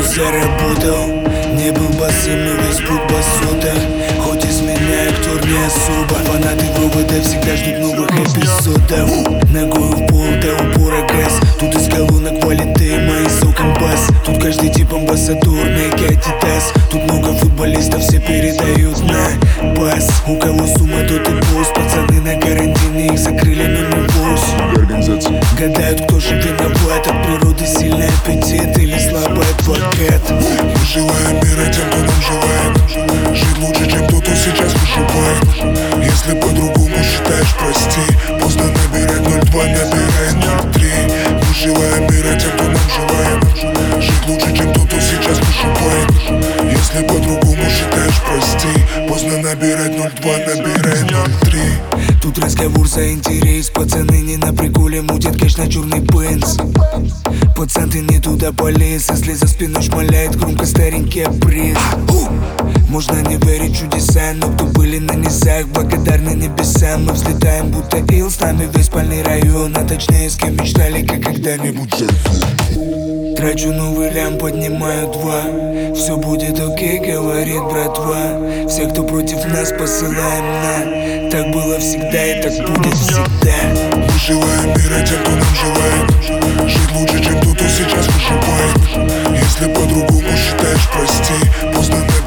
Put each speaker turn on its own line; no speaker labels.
заработал. Не был босым, но весь путь босота. Хоть из меня актер не особо. Фанаты вывода всегда ждут новых эпизодов. Ногой в пол до упора газ. Тут из колонок валит тема и соком бас. Тут каждый тип амбассадор, Nike, Adidas. Тут много футболистов, все передают на пас. У кого сумма, тот и босс. Пацаны на карантине, их закрыли, но не босс. Гадают, кто же виноват. От природы сильный аппетит или слабый адвокат.
Мы желаем мира тем, кто нам желает жить лучше, чем тот, кто сейчас выживает. Если по-другому считаешь, прости. Поздно набирать 02, набирай 03. Мы желаем мира тем, кто нам желает жить лучше, чем тот, кто сейчас выживает. Если по-другому считаешь, прости. Поздно набирать 02, набирай 03.
Тут разговор за интерес. Пацаны не на приколе, мутят кэш на черный бенз. Пацан, ты не туда полез. Если за спиной шмаляет громко старенький обрез. Можно не верить в чудеса, но кто были на низах, благодарны небесам. Мы взлетаем, будто ил, с нами весь спальный район. А точнее, с кем мечтали, как когда-нибудь зайду. Трачу новый лям, поднимаю 2. Все будет окей, говорит братва. Все, кто против нас, посылаем на. Так было всегда и так будет всегда.
Мы желаем мира тем, кто нам желает жить лучше, чем тот, кто сейчас выживает. Если по-другому считаешь, прости. Поздно